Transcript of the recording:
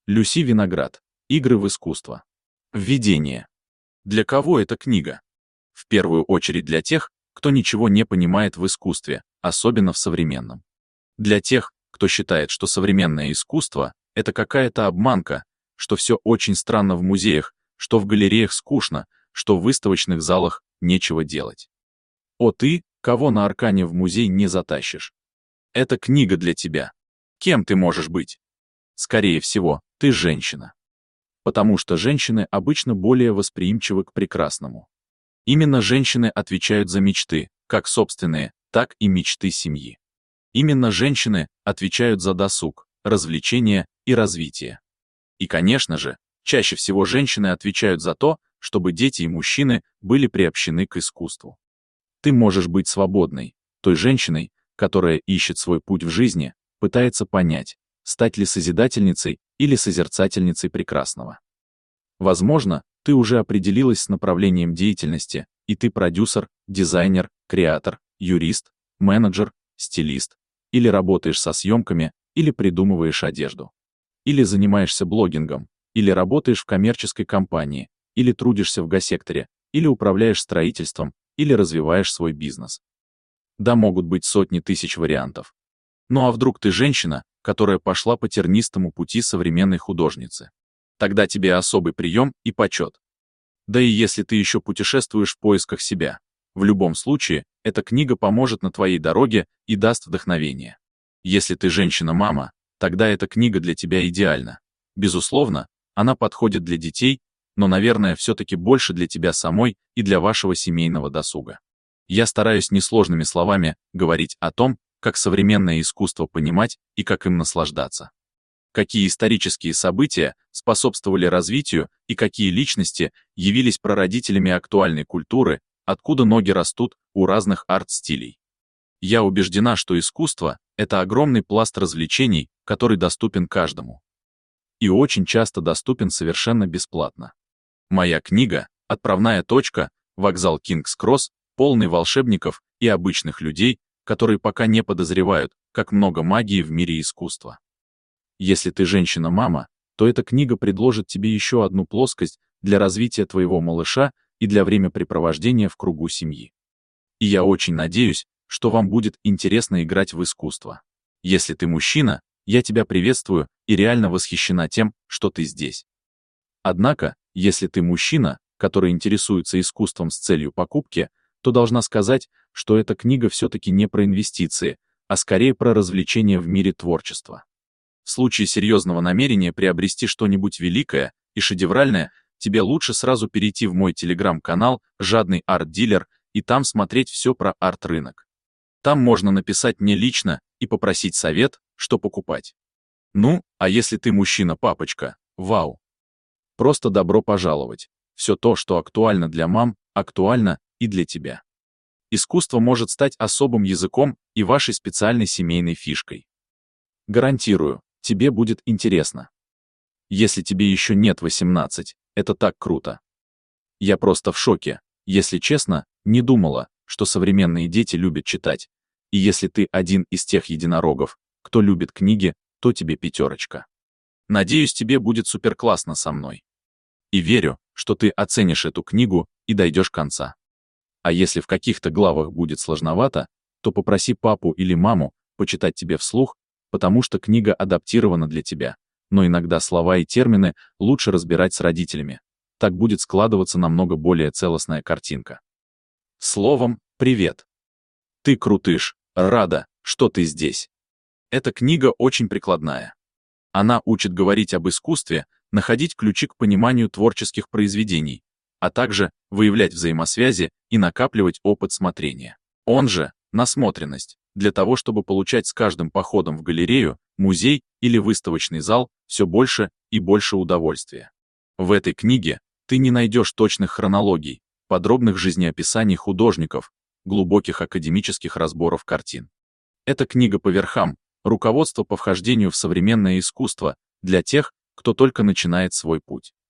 Люси Виноград. Игры в искусство. Введение. Для кого эта книга? В первую очередь для тех, кто ничего не понимает в искусстве, особенно в современном. Для тех, кто считает, что современное искусство — это какая-то обманка, что все очень странно в музеях, что в галереях скучно, что в выставочных залах нечего делать. О ты, кого на Аркане в музей не затащишь. Это книга для тебя. Кем ты можешь быть? Скорее всего, ты женщина. Потому что женщины обычно более восприимчивы к прекрасному. Именно женщины отвечают за мечты, как собственные, так и мечты семьи. Именно женщины отвечают за досуг, развлечения и развитие. И, конечно же, чаще всего женщины отвечают за то, чтобы дети и мужчины были приобщены к искусству. Ты можешь быть свободной, той женщиной, которая ищет свой путь в жизни, пытается понять, стать ли созидательницей или созерцательницей прекрасного. Возможно, ты уже определилась с направлением деятельности, и ты продюсер, дизайнер, креатор, юрист, менеджер, стилист, или работаешь со съемками, или придумываешь одежду, или занимаешься блогингом, или работаешь в коммерческой компании, или трудишься в госсекторе, или управляешь строительством, или развиваешь свой бизнес. Да, могут быть сотни тысяч вариантов. Ну а вдруг ты женщина, которая пошла по тернистому пути современной художницы? Тогда тебе особый прием и почет. Да и если ты еще путешествуешь в поисках себя, в любом случае, эта книга поможет на твоей дороге и даст вдохновение. Если ты женщина-мама, тогда эта книга для тебя идеальна. Безусловно, она подходит для детей, но, наверное, все-таки больше для тебя самой и для вашего семейного досуга. Я стараюсь несложными словами говорить о том, как современное искусство понимать и как им наслаждаться. Какие исторические события способствовали развитию и какие личности явились прародителями актуальной культуры, откуда ноги растут у разных арт-стилей. Я убеждена, что искусство — это огромный пласт развлечений, который доступен каждому. И очень часто доступен совершенно бесплатно. Моя книга «Отправная точка», вокзал Кингс-Кросс, полный волшебников и обычных людей, которые пока не подозревают, как много магии в мире искусства. Если ты женщина-мама, то эта книга предложит тебе еще одну плоскость для развития твоего малыша и для времяпрепровождения в кругу семьи. И я очень надеюсь, что вам будет интересно играть в искусство. Если ты мужчина, я тебя приветствую и реально восхищена тем, что ты здесь. Однако, если ты мужчина, который интересуется искусством с целью покупки, то должна сказать, что эта книга все-таки не про инвестиции, а скорее про развлечения в мире творчества. В случае серьезного намерения приобрести что-нибудь великое и шедевральное, тебе лучше сразу перейти в мой телеграм-канал «Жадный арт-дилер» и там смотреть все про арт-рынок. Там можно написать мне лично и попросить совет, что покупать. Ну, а если ты мужчина-папочка, вау! Просто добро пожаловать. Все то, что актуально для мам, актуально и для тебя. Искусство может стать особым языком и вашей специальной семейной фишкой. Гарантирую, тебе будет интересно. Если тебе еще нет 18, это так круто. Я просто в шоке, если честно, не думала, что современные дети любят читать. И если ты один из тех единорогов, кто любит книги, то тебе 5. Надеюсь, тебе будет суперклассно со мной. И верю, что ты оценишь эту книгу и дойдешь конца. А если в каких-то главах будет сложновато, то попроси папу или маму почитать тебе вслух, потому что книга адаптирована для тебя, но иногда слова и термины лучше разбирать с родителями. Так будет складываться намного более целостная картинка. Словом, привет. Ты крутыш, рада, что ты здесь. Эта книга очень прикладная. Она учит говорить об искусстве, находить ключи к пониманию творческих произведений, а также выявлять взаимосвязи и накапливать опыт смотрения. Он же насмотренность, для того, чтобы получать с каждым походом в галерею, музей или выставочный зал все больше и больше удовольствия. В этой книге ты не найдешь точных хронологий, подробных жизнеописаний художников, глубоких академических разборов картин. Эта книга по верхам, руководство по вхождению в современное искусство для тех, кто только начинает свой путь.